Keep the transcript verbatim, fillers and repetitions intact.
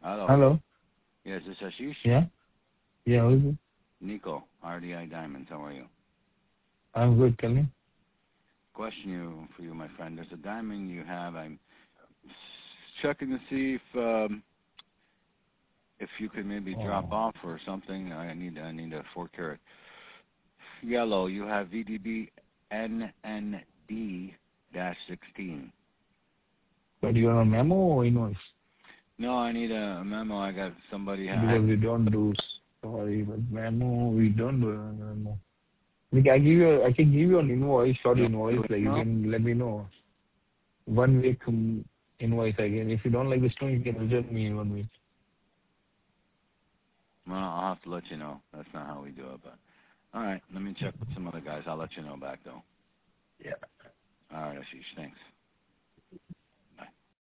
Hello. Hello. Yes, this is Ashish. Yeah. Yeah. Who is it? Nico, R D I Diamonds. How are you? I'm good. Tell me. Question you for you, my friend. There's a diamond you have. I'm checking to see if um, if you could maybe drop Oh. off or something. I need I need a four carat yellow. You have V D B N N D dash sixteen. But you want a memo or invoice? No, I need a memo. I got somebody. I, Because we don't do. Sorry, but memo we don't do a memo. Like I give you, I can give you an invoice, short no, invoice. Like you no. can let me know. One week um, invoice again. If you don't like the stone, you can return me in one week. Well, I'll have to let you know. That's not how we do it, but all right. Let me check with some other guys. I'll let you know back though. Yeah. All right, Ashish. Thanks.